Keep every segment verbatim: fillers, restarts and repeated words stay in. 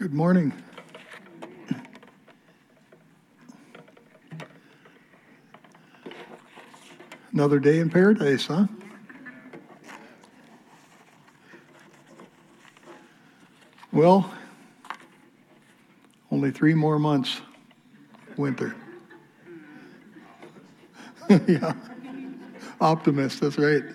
Good morning. Another day in paradise, huh? Well, only three more months, winter. Yeah, optimist, that's right.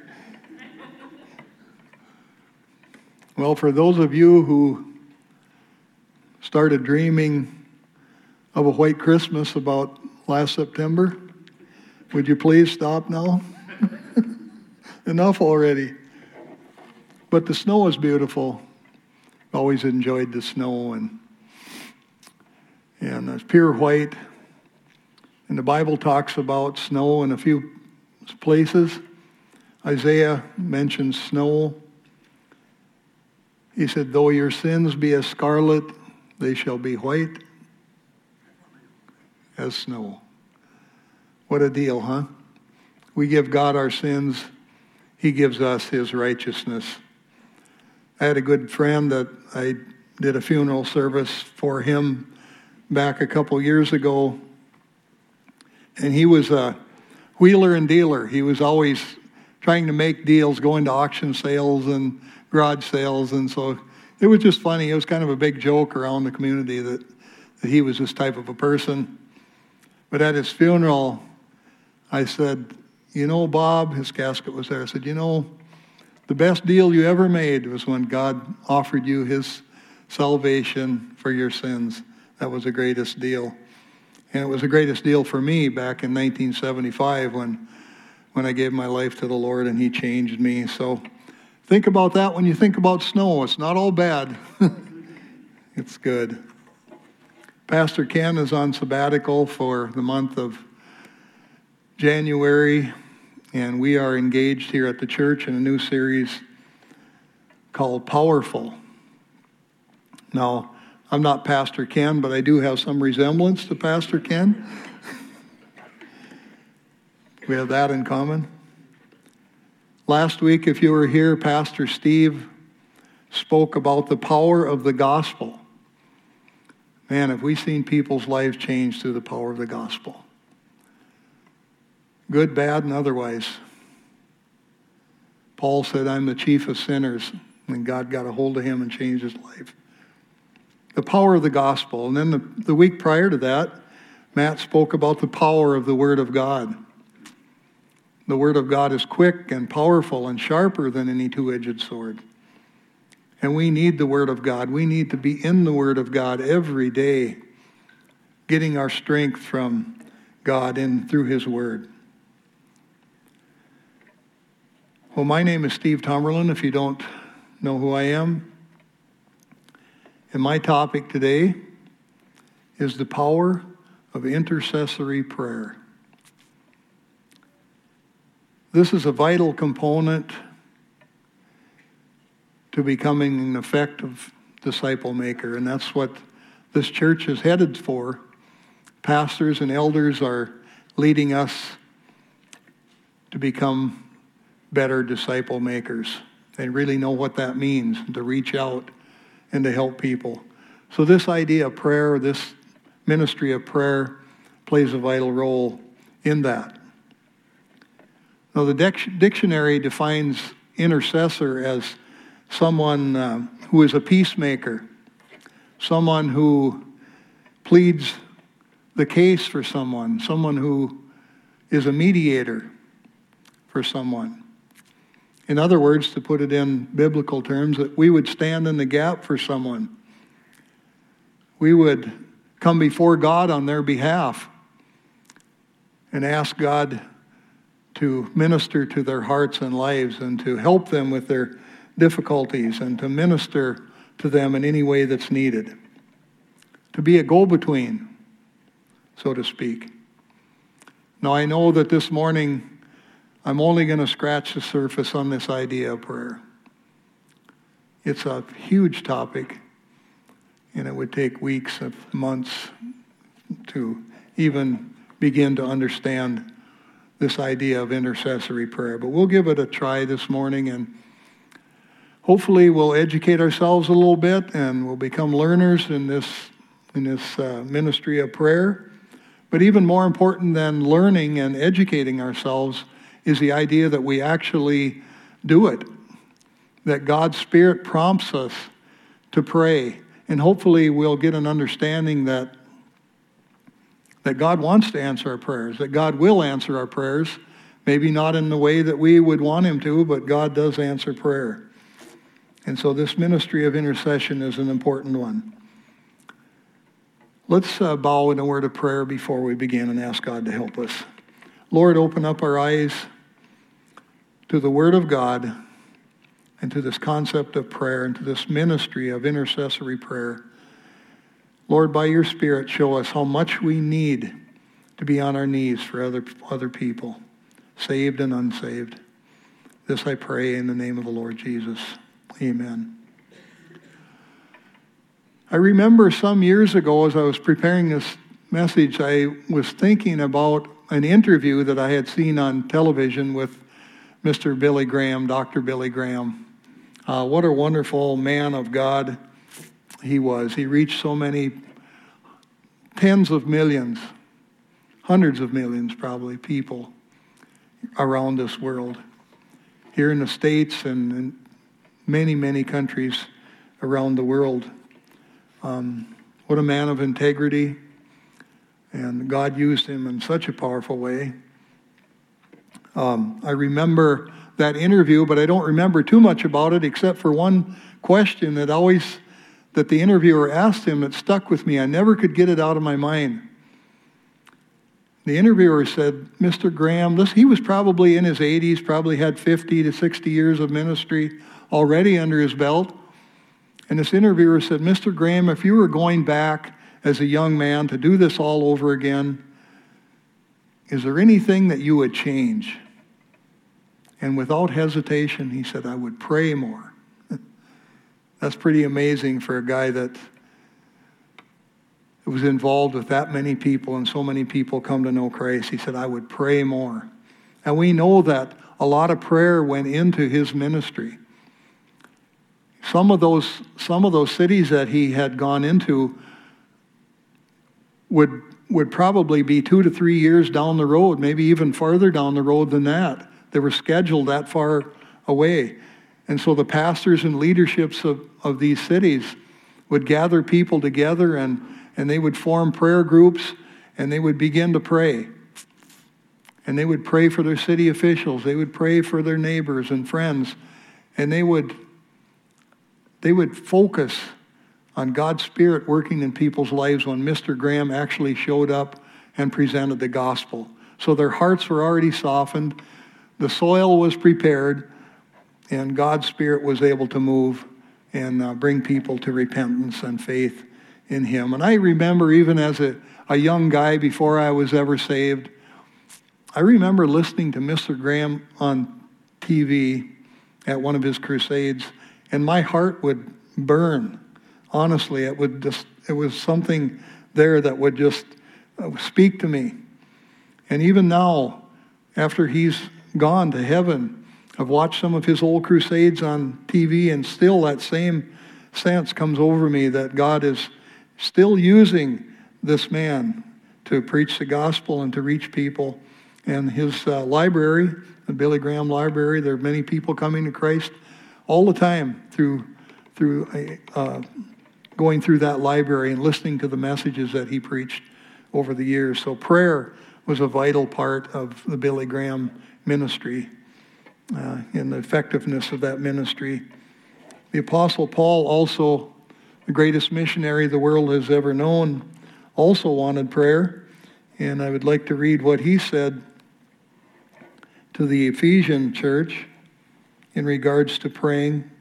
Well, for those of you who started dreaming of a white Christmas about last September, would you please stop now? Enough already. But the snow is beautiful. Always enjoyed the snow, and and it's pure white. And the Bible talks about snow in a few places. Isaiah mentions snow. He said, though your sins be as scarlet, they shall be white as snow. What a deal, huh? We give God our sins. He gives us his righteousness. I had a good friend that I did a funeral service for him back a couple years ago. And he was a wheeler and dealer. He was always trying to make deals, going to auction sales and garage sales. And so it was just funny. It was kind of a big joke around the community that, that he was this type of a person. But at his funeral, I said, you know, Bob, his casket was there. I said, you know, the best deal you ever made was when God offered you his salvation for your sins. That was the greatest deal. And it was the greatest deal for me back in nineteen seventy-five when, when I gave my life to the Lord and he changed me. So think about that when you think about snow. It's not all bad. It's good. Pastor Ken is on sabbatical for the month of January, and we are engaged here at the church in a new series called Powerful. Now, I'm not Pastor Ken, but I do have some resemblance to Pastor Ken. We have that in common. Last week, if you were here, Pastor Steve spoke about the power of the gospel. Man, have we seen people's lives change through the power of the gospel. Good, bad, and otherwise. Paul said, I'm the chief of sinners, and God got a hold of him and changed his life. The power of the gospel. And then the, the week prior to that, Matt spoke about the power of the Word of God. The Word of God is quick and powerful and sharper than any two-edged sword. And we need the Word of God. We need to be in the Word of God every day, getting our strength from God and through his Word. Well, my name is Steve Tomerlin, if you don't know who I am. And my topic today is the power of intercessory prayer. This is a vital component to becoming an effective disciple maker, and that's what this church is headed for. Pastors and elders are leading us to become better disciple makers and really know what that means, to reach out and to help people. So this idea of prayer, this ministry of prayer, plays a vital role in that. Now, the dic- dictionary defines intercessor as someone uh, who is a peacemaker, someone who pleads the case for someone, someone who is a mediator for someone. In other words, to put it in biblical terms, that we would stand in the gap for someone. We would come before God on their behalf and ask God to minister to their hearts and lives and to help them with their difficulties and to minister to them in any way that's needed. To be a go-between, so to speak. Now, I know that this morning I'm only going to scratch the surface on this idea of prayer. It's a huge topic, and it would take weeks of months to even begin to understand this idea of intercessory prayer. But we'll give it a try this morning, and hopefully we'll educate ourselves a little bit and we'll become learners in this, in this uh, ministry of prayer. But even more important than learning and educating ourselves is the idea that we actually do it, that God's Spirit prompts us to pray. And hopefully we'll get an understanding that, that God wants to answer our prayers, that God will answer our prayers, maybe not in the way that we would want him to, but God does answer prayer. And so this ministry of intercession is an important one. Let's uh, bow in a word of prayer before we begin and ask God to help us. Lord, open up our eyes to the Word of God and to this concept of prayer and to this ministry of intercessory prayer. Lord, by your Spirit, show us how much we need to be on our knees for other, other people, saved and unsaved. This I pray in the name of the Lord Jesus. Amen. I remember some years ago as I was preparing this message, I was thinking about an interview that I had seen on television with Mister Billy Graham, Doctor Billy Graham. Uh, what a wonderful man of God he was. He reached so many tens of millions, hundreds of millions probably, people around this world, here in the States and in many, many countries around the world. Um, what a man of integrity, and God used him in such a powerful way. Um, I remember that interview, but I don't remember too much about it except for one question that always, that the interviewer asked him that stuck with me. I never could get it out of my mind. The interviewer said, Mister Graham, this, he was probably in his eighties, probably had fifty to sixty years of ministry already under his belt. And this interviewer said, Mister Graham, if you were going back as a young man to do this all over again, is there anything that you would change? And without hesitation, he said, I would pray more. That's pretty amazing for a guy that was involved with that many people and so many people come to know Christ. He said, I would pray more. And we know that a lot of prayer went into his ministry. Some of those, some of those cities that he had gone into would, would probably be two to three years down the road, maybe even farther down the road than that. They were scheduled that far away. And so the pastors and leaderships of, of these cities would gather people together and, and they would form prayer groups and they would begin to pray. And they would pray for their city officials. They would pray for their neighbors and friends. And they would They would focus on God's Spirit working in people's lives when Mister Graham actually showed up and presented the gospel. So their hearts were already softened, the soil was prepared, and God's Spirit was able to move and uh, bring people to repentance and faith in him. And I remember even as a, a young guy before I was ever saved, I remember listening to Mister Graham on T V at one of his crusades, and my heart would burn. Honestly, it would just, it was something there that would just speak to me. And even now, after he's gone to heaven, I've watched some of his old crusades on T V, and still that same sense comes over me that God is still using this man to preach the gospel and to reach people. And his uh, library, the Billy Graham Library, there are many people coming to Christ all the time through through uh, going through that library and listening to the messages that he preached over the years. So prayer was a vital part of the Billy Graham ministry uh, and the effectiveness of that ministry. The Apostle Paul, also the greatest missionary the world has ever known, also wanted prayer. And I would like to read what he said to the Ephesian church in regards to praying.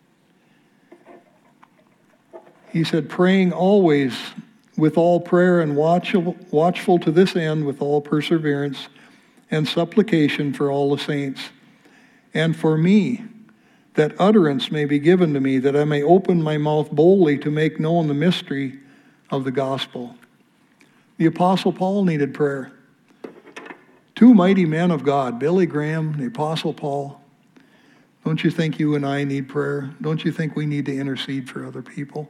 He said, praying always with all prayer and watchful, watchful to this end with all perseverance and supplication for all the saints, and for me, that utterance may be given to me, that I may open my mouth boldly to make known the mystery of the gospel. The Apostle Paul needed prayer. Two mighty men of God, Billy Graham, the Apostle Paul, Don't you think you and I need prayer? Don't you think we need to intercede for other people?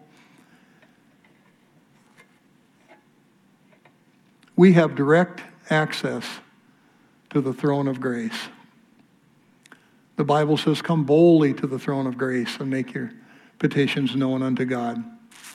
We have direct access to the throne of grace. The Bible says, come boldly to the throne of grace and make your petitions known unto God.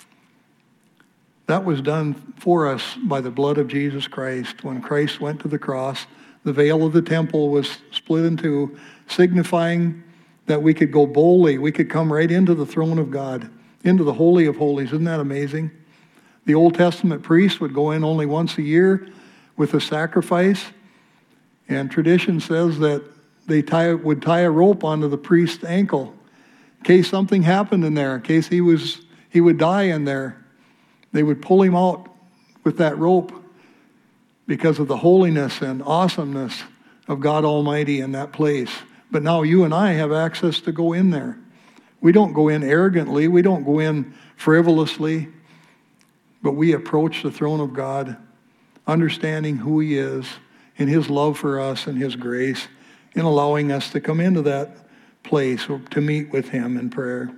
That was done for us by the blood of Jesus Christ. When Christ went to the cross, the veil of the temple was split in two, signifying that we could go boldly. We could come right into the throne of God, into the Holy of Holies. Isn't that amazing? The Old Testament priest would go in only once a year with a sacrifice, and tradition says that they tie, would tie a rope onto the priest's ankle in case something happened in there, in case he was he would die in there. They would pull him out with that rope because of the holiness and awesomeness of God Almighty in that place. But now you and I have access to go in there. We don't go in arrogantly. We don't go in frivolously. But we approach the throne of God, understanding who he is and his love for us and his grace, in allowing us to come into that place to meet with him in prayer.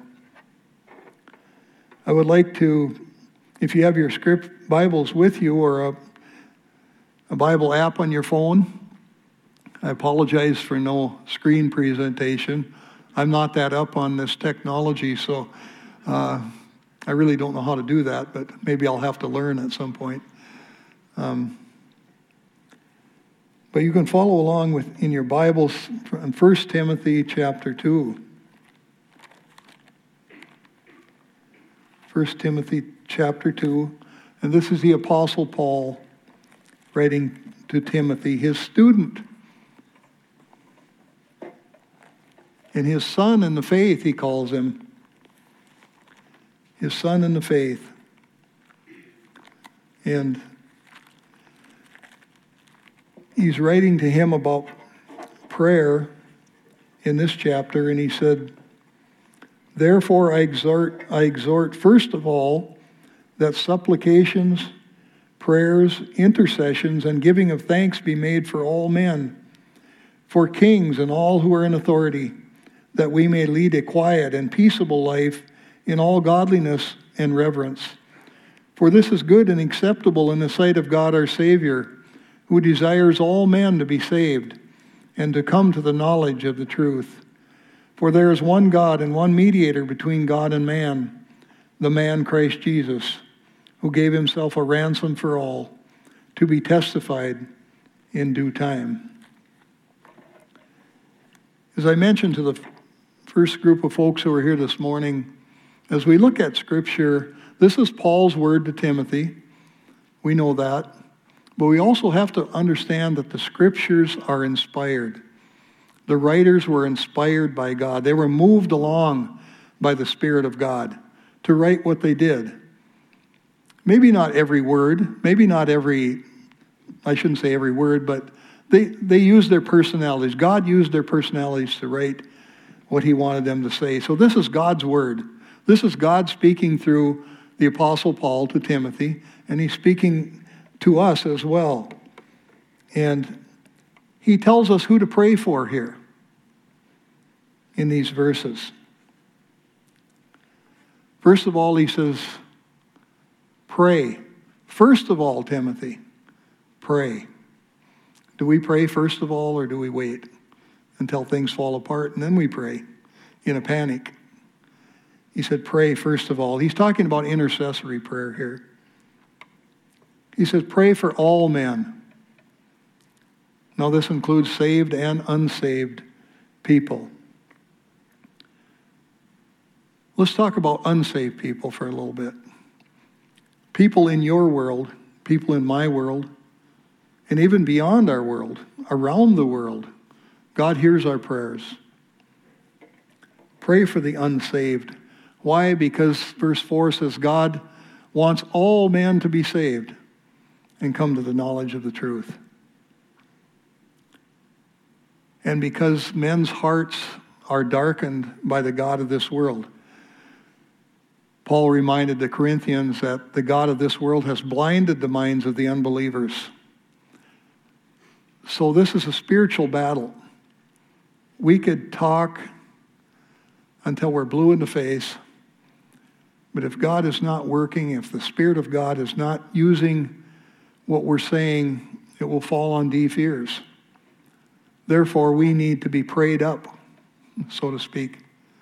I would like to, if you have your script Bibles with you or a, a Bible app on your phone, I apologize for no screen presentation. I'm not that up on this technology, so uh, I really don't know how to do that, but maybe I'll have to learn at some point. Um, But you can follow along with in your Bibles in First Timothy chapter two. First Timothy chapter two. And this is the Apostle Paul writing to Timothy, his student. And his son in the faith, he calls him. His son in the faith. And he's writing to him about prayer in this chapter, and he said, therefore I exhort, I exhort first of all that supplications, prayers, intercessions, and giving of thanks be made for all men, for kings and all who are in authority, that we may lead a quiet and peaceable life in all godliness and reverence. For this is good and acceptable in the sight of God our Savior, who desires all men to be saved and to come to the knowledge of the truth. For there is one God and one mediator between God and man, the man Christ Jesus, who gave himself a ransom for all, to be testified in due time. As I mentioned to the first group of folks who are here this morning, as we look at Scripture, this is Paul's word to Timothy. We know that. But we also have to understand that the Scriptures are inspired. The writers were inspired by God. They were moved along by the Spirit of God to write what they did. Maybe not every word, maybe not every, I shouldn't say every word, but they, they used their personalities. God used their personalities to write what he wanted them to say. So this is God's word. This is God speaking through the Apostle Paul to Timothy, and he's speaking to us as well. And he tells us who to pray for here in these verses. First of all, he says, pray. First of all, Timothy, pray. Do we pray first of all, or do we wait until things fall apart and then we pray in a panic? He said, pray first of all. He's talking about intercessory prayer here. He says, pray for all men. Now, this includes saved and unsaved people. Let's talk about unsaved people for a little bit. People in your world, people in my world, and even beyond our world, around the world, God hears our prayers. Pray for the unsaved. Why? Because verse four says God wants all men to be saved and come to the knowledge of the truth. And because men's hearts are darkened by the god of this world, Paul reminded the Corinthians that the god of this world has blinded the minds of the unbelievers. So this is a spiritual battle. We could talk until we're blue in the face. But if God is not working, if the Spirit of God is not using what we're saying, it will fall on deaf ears. Therefore, we need to be prayed up, so to speak.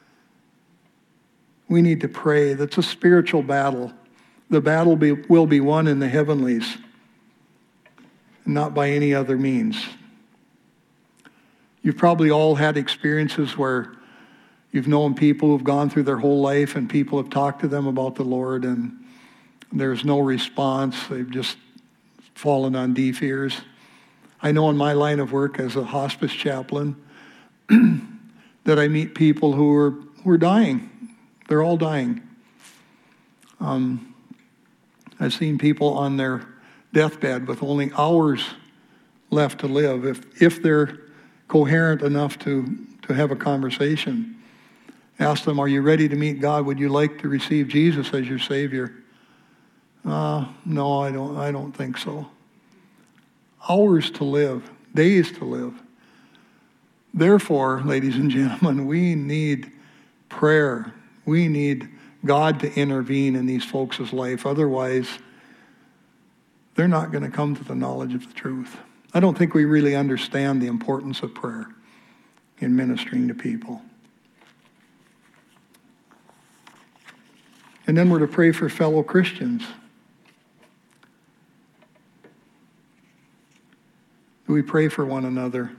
We need to pray. That's a spiritual battle. The battle be, will be won in the heavenlies, not by any other means. You've probably all had experiences where you've known people who've gone through their whole life and people have talked to them about the Lord and there's no response. They've just fallen on deaf ears. I know in my line of work as a hospice chaplain that I meet people who are, who are dying. They're all dying. Um, I've seen people on their deathbed with only hours left to live, if if they're coherent enough to, to have a conversation. Ask them, are you ready to meet God? Would you like to receive Jesus as your Savior? Uh, no, I don't, I don't think so. Hours to live, days to live. Therefore, ladies and gentlemen, we need prayer. We need God to intervene in these folks' life. Otherwise, they're not going to come to the knowledge of the truth. I don't think we really understand the importance of prayer in ministering to people. And then we're to pray for fellow Christians. Do we pray for one another?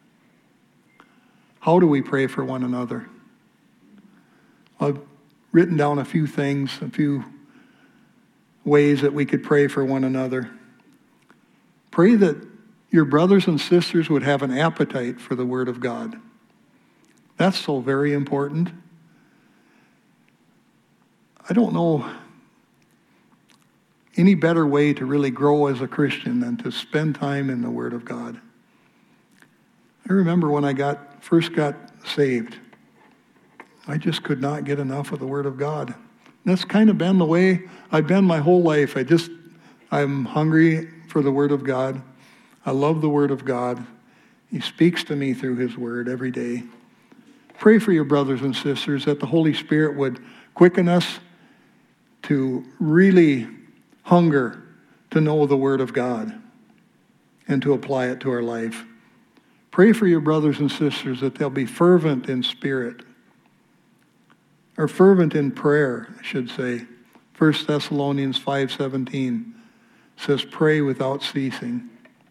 How do we pray for one another? I've written down a few things, a few ways that we could pray for one another. Pray that your brothers and sisters would have an appetite for the Word of God. That's so very important. I don't know any better way to really grow as a Christian than to spend time in the Word of God. I remember when I got first got saved, I just could not get enough of the Word of God. And that's kind of been the way I've been my whole life. I just, I'm hungry for the Word of God. I love the Word of God. He speaks to me through His Word every day. Pray for your brothers and sisters that the Holy Spirit would quicken us to really hunger to know the Word of God and to apply it to our life. Pray for your brothers and sisters that they'll be fervent in spirit, or fervent in prayer, I should say. First Thessalonians five seventeen says, pray without ceasing.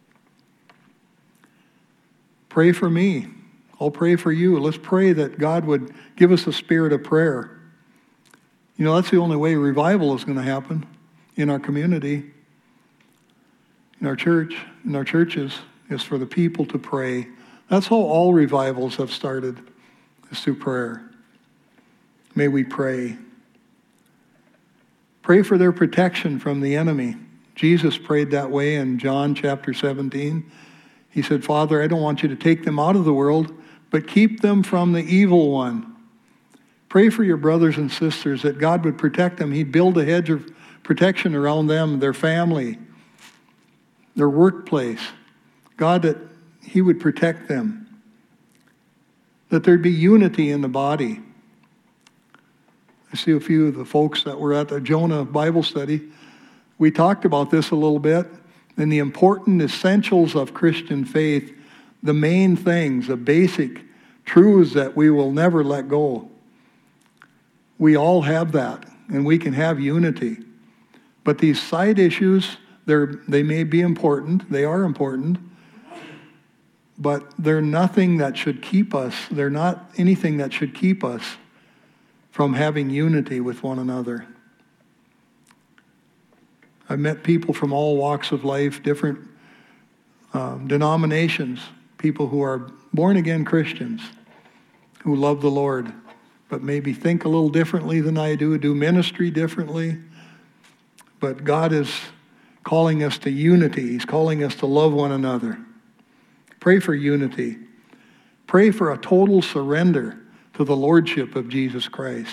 Pray for me. I'll pray for you. Let's pray that God would give us a spirit of prayer. You know, that's the only way revival is going to happen in our community, in our church, in our churches, is for the people to pray. That's how all revivals have started, is through prayer. May we pray. Pray for their protection from the enemy. Jesus prayed that way in John chapter seventeen. He said, Father, I don't want you to take them out of the world, but keep them from the evil one. Pray for your brothers and sisters that God would protect them. He'd build a hedge of protection around them, their family, their workplace. God, that He would protect them. That there'd be unity in the body. I see a few of the folks that were at the Jonah Bible study. We talked about this a little bit. And the important essentials of Christian faith, the main things, the basic truths that we will never let go. We all have that, and we can have unity. But these side issues, they're, they may be important. They are important. But they're nothing that should keep us. They're not anything that should keep us from having unity with one another. I've met people from all walks of life, different um, denominations, people who are born-again Christians, who love the Lord, but maybe think a little differently than I do, do ministry differently. But God is calling us to unity. He's calling us to love one another. Pray for unity. Pray for a total surrender to the Lordship of Jesus Christ.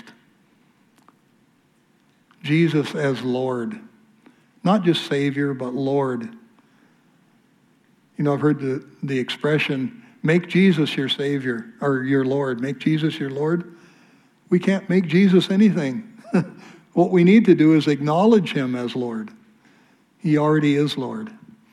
Jesus as Lord. Not just Savior, but Lord. You know, I've heard the, the expression, make Jesus your Savior, or your Lord. Make Jesus your Lord. We can't make Jesus anything. What we need to do is acknowledge him as Lord. He already is Lord.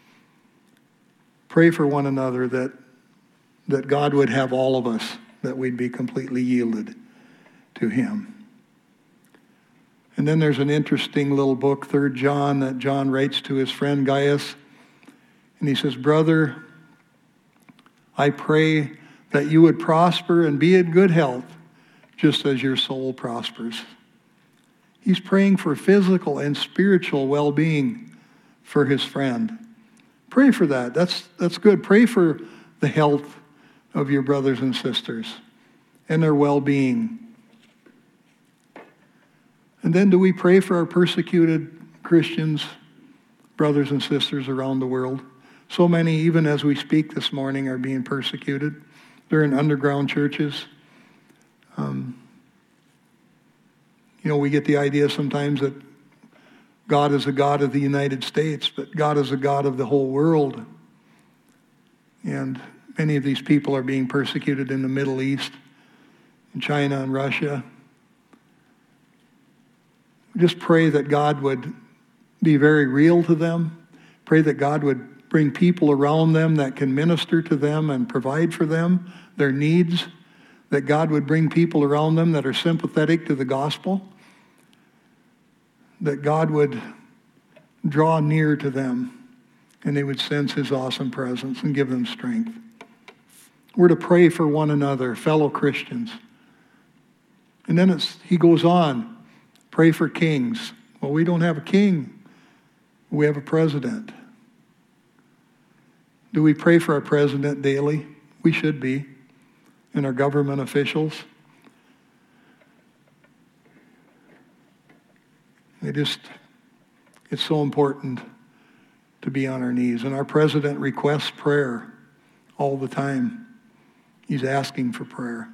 Pray for one another that, that God would have all of us, that we'd be completely yielded to him. And then there's an interesting little book, Third John, that John writes to his friend Gaius. And he says, brother, I pray that you would prosper and be in good health, just as your soul prospers. He's praying for physical and spiritual well-being for his friend. Pray for that. That's, that's good. Pray for the health of your brothers and sisters and their well-being. And then do we pray for our persecuted Christians, brothers and sisters around the world? So many, even as we speak this morning, are being persecuted. They're in underground churches. Um, you know, we get the idea sometimes that God is a God of the United States, but God is a God of the whole world. And many of these people are being persecuted in the Middle East, in China and Russia. Just pray that God would be very real to them. Pray that God would bring people around them that can minister to them and provide for them, their needs. That God would bring people around them that are sympathetic to the gospel. That God would draw near to them and they would sense his awesome presence and give them strength. We're to pray for one another, fellow Christians. And then it's, he goes on, pray for kings. Well, we don't have a king. We have a president. Do we pray for our president daily? We should be. And our government officials. They just, it's so important to be on our knees. And our president requests prayer all the time. He's asking for prayer.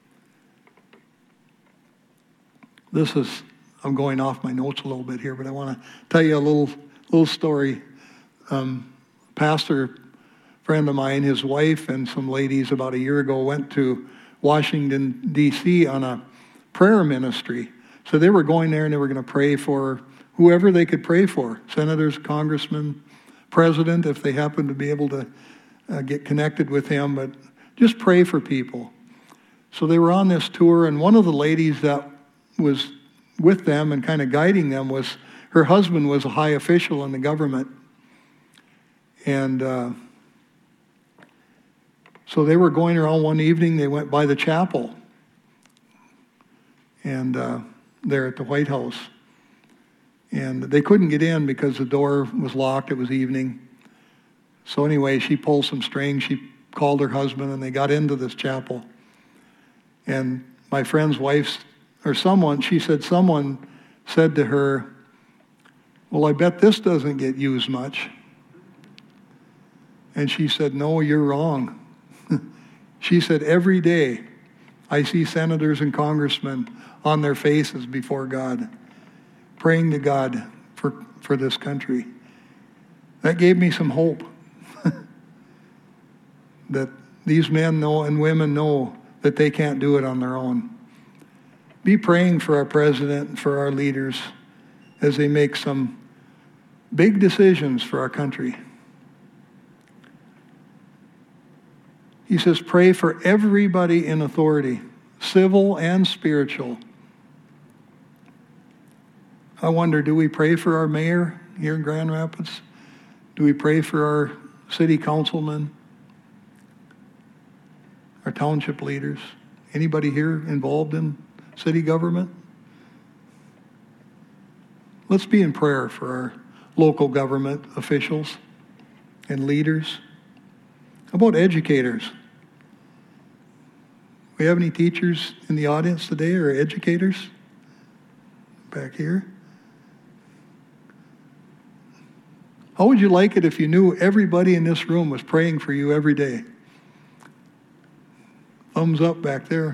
This is, I'm going off my notes a little bit here, but I want to tell you a little little story. Um, pastor friend of mine, his wife and some ladies about a year ago went to Washington, D C on a prayer ministry. So they were going there and they were going to pray for whoever they could pray for. Senators, congressmen, president, if they happened to be able to uh, get connected with him. But just pray for people. So they were on this tour, and one of the ladies that was with them and kind of guiding them was, her husband was a high official in the government. And uh, so they were going around one evening. They went by the chapel. And uh, there at the White House. And they couldn't get in because the door was locked. It was evening. So anyway, she pulled some strings. She called her husband, and they got into this chapel. And my friend's wife, or someone, she said someone said to her, well, I bet this doesn't get used much. And she said, no, you're wrong. She said, every day I see senators and congressmen on their faces before God, praying to God for, for this country. That gave me some hope that these men know and women know that they can't do it on their own. Be praying for our president and for our leaders as they make some big decisions for our country. He says, pray for everybody in authority, civil and spiritual. I wonder, do we pray for our mayor here in Grand Rapids? Do we pray for our city councilmen? Our township leaders? Anybody here involved in city government? Let's be in prayer for our local government officials and leaders. How about educators? We have any teachers in the audience today or educators back here? How would you like it if you knew everybody in this room was praying for you every day? Thumbs up back there.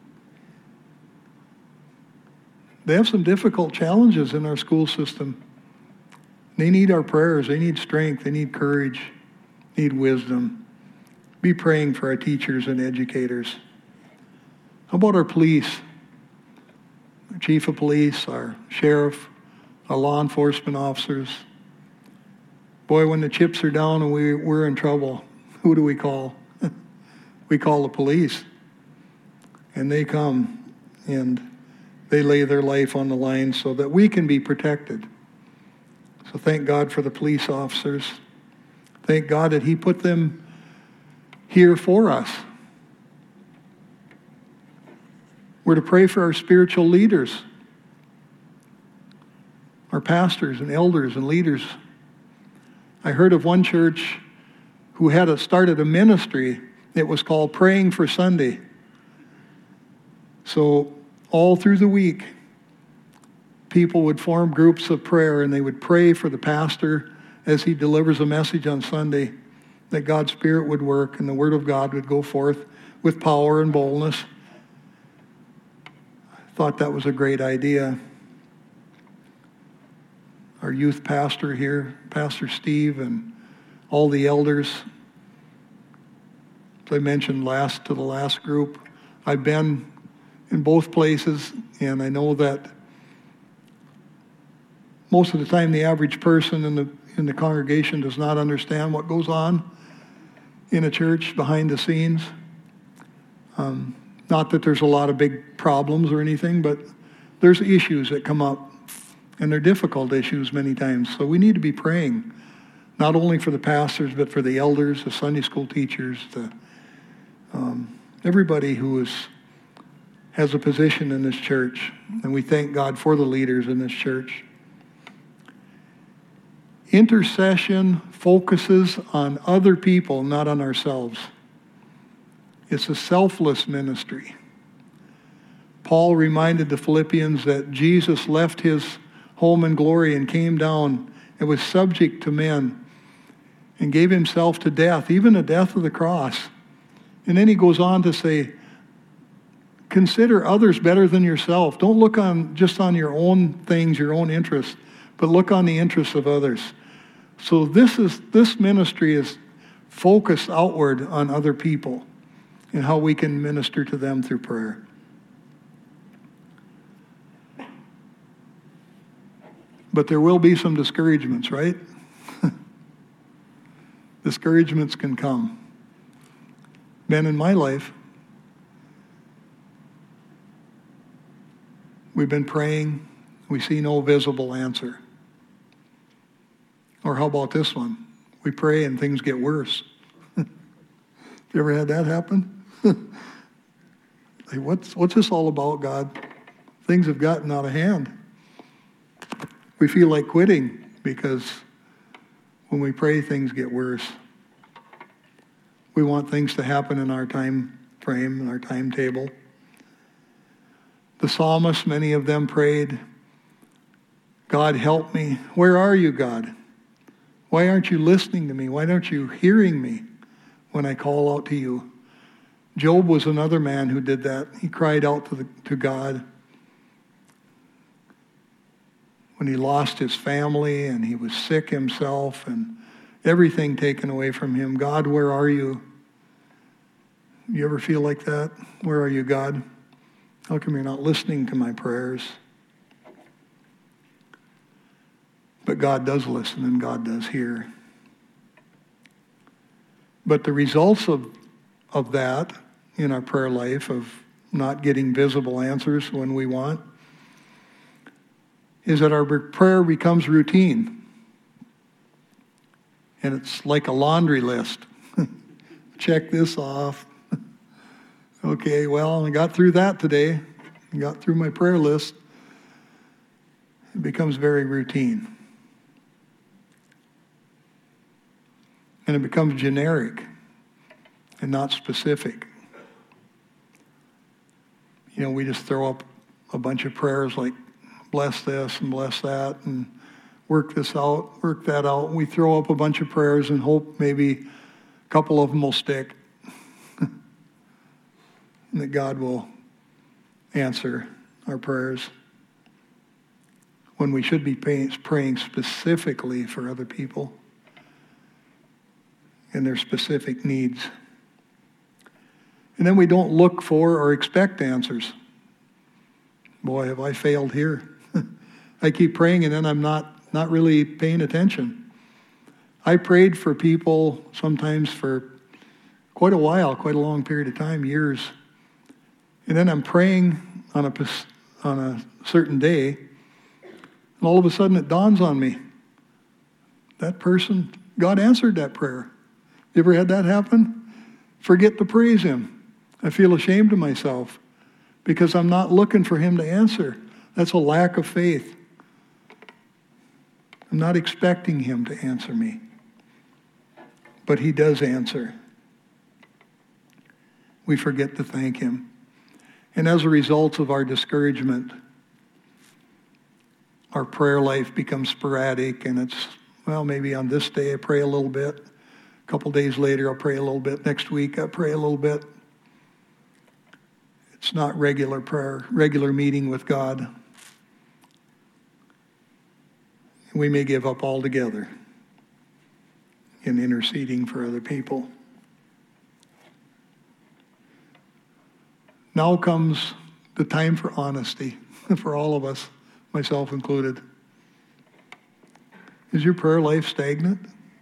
They have some difficult challenges in our school system. They need our prayers. They need strength. They need courage. They need wisdom. Be praying for our teachers and educators. How about our police? chief of police, our sheriff, our law enforcement officers. Boy, when the chips are down and we, we're in trouble, who do we call? We call the police. And they come and they lay their life on the line so that we can be protected. So thank God for the police officers. Thank God that he put them here for us. We're to pray for our spiritual leaders, our pastors and elders and leaders. I heard of one church who had a, started a ministry that was called Praying for Sunday. So all through the week, people would form groups of prayer and they would pray for the pastor as he delivers a message on Sunday, that God's Spirit would work and the Word of God would go forth with power and boldness. I thought that was a great idea. Our youth pastor here, Pastor Steve, and all the elders, as I mentioned last to the last group, I've been in both places, and I know that most of the time the average person in the in the congregation does not understand what goes on in a church behind the scenes. Um, not that there's a lot of big problems or anything, but there's issues that come up, and they're difficult issues many times. So we need to be praying, not only for the pastors, but for the elders, the Sunday school teachers, the um, everybody who is has a position in this church. And we thank God for the leaders in this church. Intercession focuses on other people, not on ourselves. It's a selfless ministry. Paul reminded the Philippians that Jesus left his home in glory and came down and was subject to men and gave himself to death, even the death of the cross. And then he goes on to say, consider others better than yourself. Don't look on just on your own things, your own interests, but look on the interests of others. So this is this ministry is focused outward on other people and how we can minister to them through prayer. But there will be some discouragements, right? Discouragements can come. Been in my life. We've been praying. We see no visible answer. Or how about this one? We pray and things get worse. Have you ever had that happen? Like, what's, what's this all about, God? Things have gotten out of hand. We feel like quitting because when we pray, things get worse. We want things to happen in our time frame, in our timetable. The psalmists, many of them prayed, God, help me. Where are you, God? Why aren't you listening to me? Why aren't you hearing me when I call out to you? Job was another man who did that. He cried out to, the, to God when he lost his family and he was sick himself and everything taken away from him. God, where are you? You ever feel like that? Where are you, God? How come you're not listening to my prayers? But God does listen and God does hear. But the results of, of that in our prayer life, of not getting visible answers when we want, is that our prayer becomes routine. And it's like a laundry list. Check this off. Okay, well, I got through that today. I got through my prayer list. It becomes very routine. And it becomes generic and not specific. You know, we just throw up a bunch of prayers like, bless this and bless that and work this out, work that out. We throw up a bunch of prayers and hope maybe a couple of them will stick. And that God will answer our prayers when we should be praying specifically for other people and their specific needs. And then we don't look for or expect answers. Boy, have I failed here. I keep praying and then I'm not, not really paying attention. I prayed for people sometimes for quite a while, quite a long period of time, years. And then I'm praying on a, on a certain day, and all of a sudden it dawns on me. That person, God answered that prayer. You ever had that happen? Forget to praise him. I feel ashamed of myself because I'm not looking for him to answer. That's a lack of faith. I'm not expecting him to answer me. But he does answer. We forget to thank him. And as a result of our discouragement, our prayer life becomes sporadic, and it's, well, maybe on this day I pray a little bit. A couple days later I'll pray a little bit. Next week I pray a little bit. It's not regular prayer, regular meeting with God. We may give up altogether in interceding for other people. Now comes the time for honesty for all of us, myself included. Is your prayer life stagnant?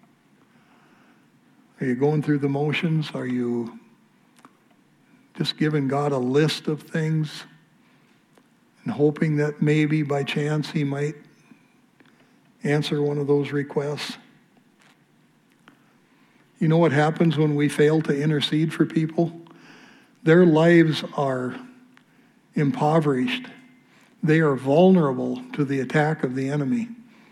Are you going through the motions? Are you just giving God a list of things and hoping that maybe by chance he might answer one of those requests? You know what happens when we fail to intercede for people? Their lives are impoverished. They are vulnerable to the attack of the enemy.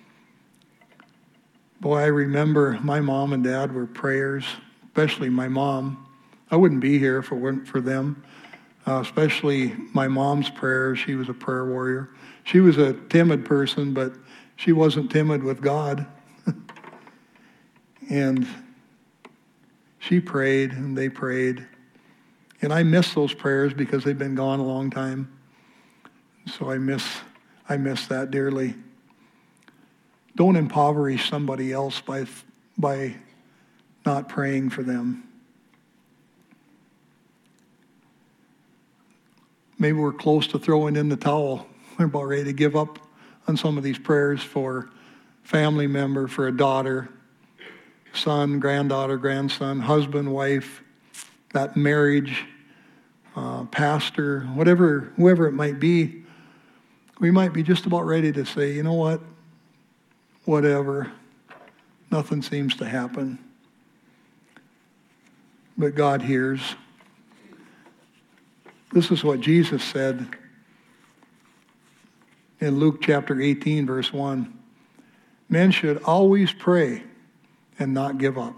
Boy, I remember my mom and dad were prayers, especially my mom. I wouldn't be here if it weren't for them, uh, especially my mom's prayers. She was a prayer warrior. She was a timid person, but she wasn't timid with God. And she prayed, and they prayed. And I miss those prayers because they've been gone a long time. So I miss, I miss that dearly. Don't impoverish somebody else by, by not praying for them. Maybe we're close to throwing in the towel. We're about ready to give up on some of these prayers for family member, for a daughter, son, granddaughter, grandson, husband, wife, that marriage, uh, pastor, whatever, whoever it might be. We might be just about ready to say, you know what, whatever, nothing seems to happen. But God hears. This is what Jesus said in Luke chapter eighteen, verse one. Men should always pray and not give up.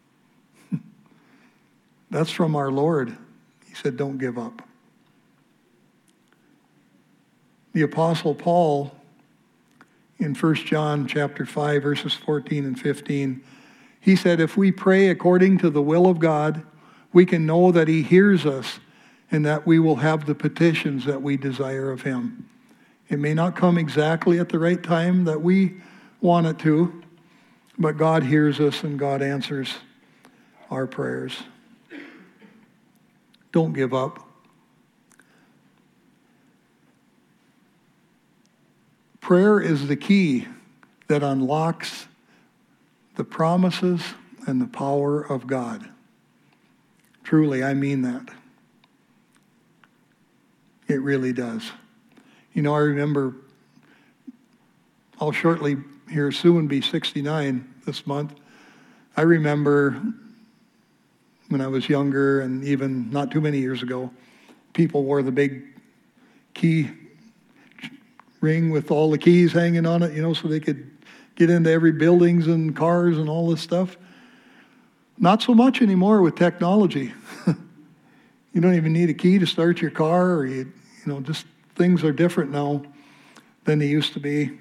That's from our Lord. He said, don't give up. The Apostle Paul, in First John chapter five, verses fourteen and fifteen, he said, if we pray according to the will of God, we can know that he hears us and that we will have the petitions that we desire of him. It may not come exactly at the right time that we want it to, but God hears us and God answers our prayers. Don't give up. Prayer is the key that unlocks the promises and the power of God. Truly, I mean that. It really does. You know, I remember, I'll shortly here soon be sixty-nine this month. I remember when I was younger, and even not too many years ago, people wore the big key ring with all the keys hanging on it, you know, so they could get into every buildings and cars and all this stuff. Not so much anymore with technology. You don't even need a key to start your car, or you, you know, just things are different now than they used to be.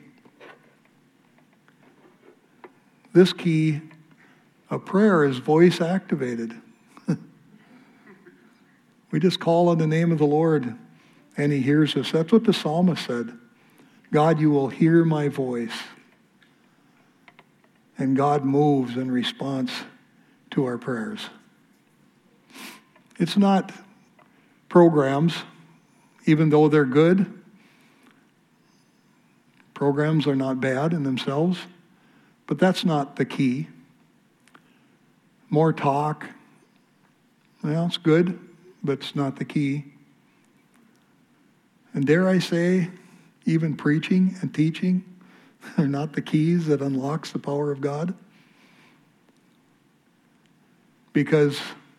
This key of prayer is voice activated. We just call on the name of the Lord and he hears us. That's what the psalmist said. God, you will hear my voice. And God moves in response to our prayers. It's not programs, even though they're good. Programs are not bad in themselves, but that's not the key. More talk, well, it's good, but it's not the key. And dare I say, even preaching and teaching are not the keys that unlocks the power of God. Because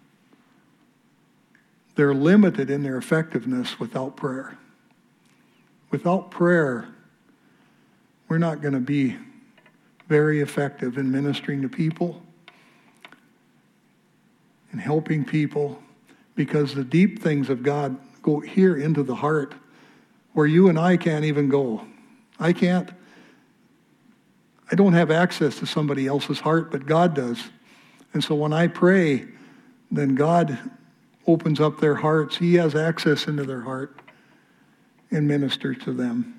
they're limited in their effectiveness without prayer. Without prayer, we're not going to be very effective in ministering to people and helping people, because the deep things of God go here into the heart where you and I can't even go. I can't, I don't have access to somebody else's heart, but God does. And so when I pray, then God opens up their hearts. He has access into their heart and ministers to them.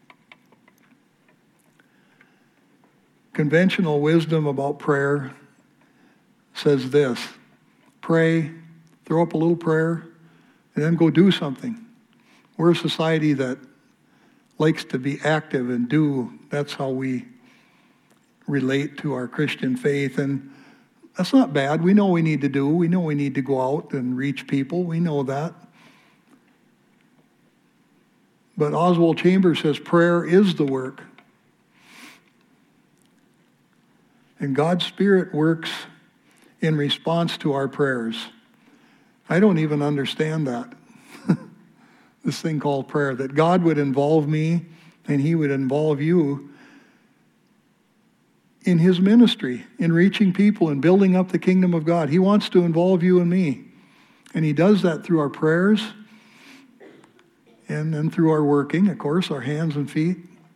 Conventional wisdom about prayer says this: pray, throw up a little prayer, and then go do something. We're a society that likes to be active and do. That's how we relate to our Christian faith. And that's not bad. We know we need to do. We know we need to go out and reach people. We know that. But Oswald Chambers says prayer is the work. And God's Spirit works in response to our prayers. I don't even understand that. This thing called prayer, that God would involve me and he would involve you in his ministry, in reaching people and building up the kingdom of God. He wants to involve you and me. And he does that through our prayers and then through our working, of course, our hands and feet.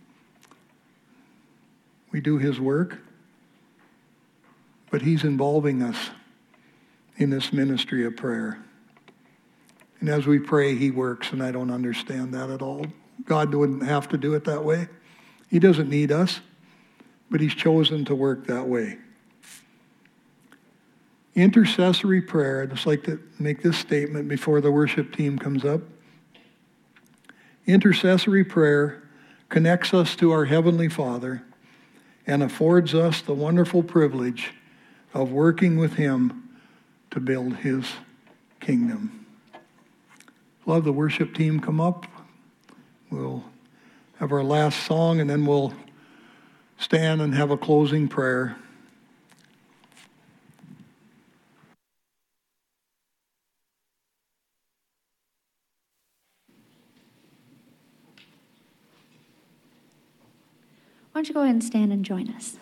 We do his work. But he's involving us in this ministry of prayer. And as we pray, he works, and I don't understand that at all. God wouldn't have to do it that way. He doesn't need us, but he's chosen to work that way. Intercessory prayer, I'd just like to make this statement before the worship team comes up. Intercessory prayer connects us to our Heavenly Father and affords us the wonderful privilege of working with him to build his kingdom. Love the worship team come up. We'll have our last song, and then we'll stand and have a closing prayer. Why don't you go ahead and stand and join us?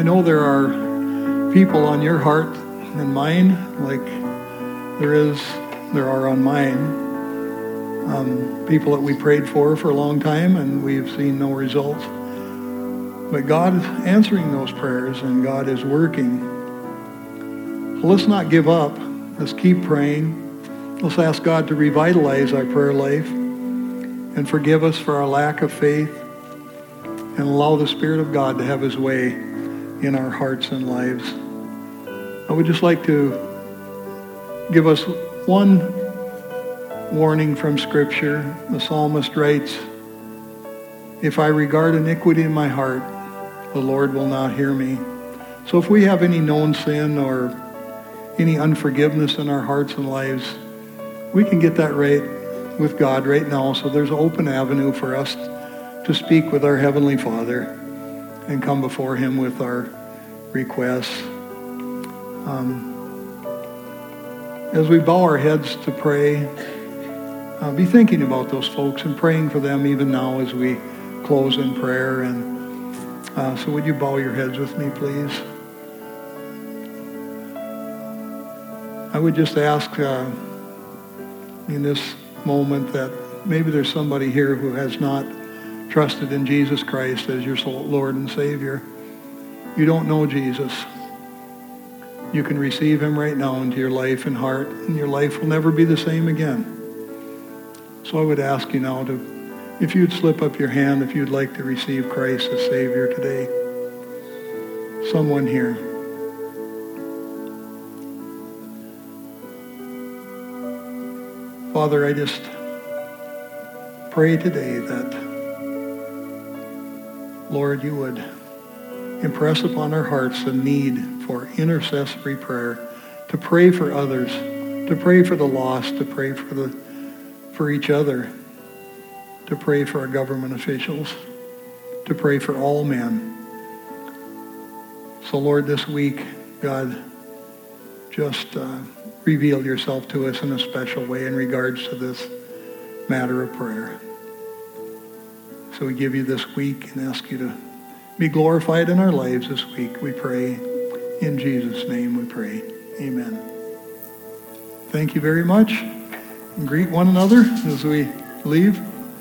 know there are people on your heart and mind, like there is, there are on mine. Um, people that we prayed for for a long time and we've seen no results. But God is answering those prayers and God is working. So let's not give up. Let's keep praying. Let's ask God to revitalize our prayer life and forgive us for our lack of faith and allow the Spirit of God to have his way in our hearts and lives. I would just like to give us one warning from Scripture. The psalmist writes, "If I regard iniquity in my heart, the Lord will not hear me." So if we have any known sin or any unforgiveness in our hearts and lives, we can get that right with God right now. So there's an open avenue for us to speak with our Heavenly Father and come before him with our requests. Um, as we bow our heads to pray, uh, be thinking about those folks and praying for them even now as we close in prayer. And uh, so would you bow your heads with me, please? I would just ask uh, in this moment that maybe there's somebody here who has not trusted in Jesus Christ as your Lord and Savior. You don't know Jesus. You can receive him right now into your life and heart, and your life will never be the same again. So I would ask you now to, if you'd slip up your hand, if you'd like to receive Christ as Savior today. Someone here. Father, I just pray today that, Lord, you would impress upon our hearts the need for intercessory prayer, to pray for others, to pray for the lost, to pray for the for each other, to pray for our government officials, to pray for all men. So, Lord, this week, God, just uh, reveal yourself to us in a special way in regards to this matter of prayer. So we give you this week and ask you to be glorified in our lives this week, we pray. In Jesus' name we pray. Amen. Thank you very much. And greet one another as we leave.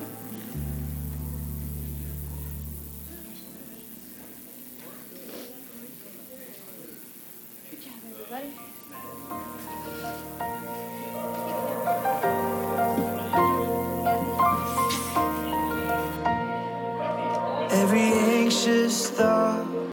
Good job, everybody. Every anxious thought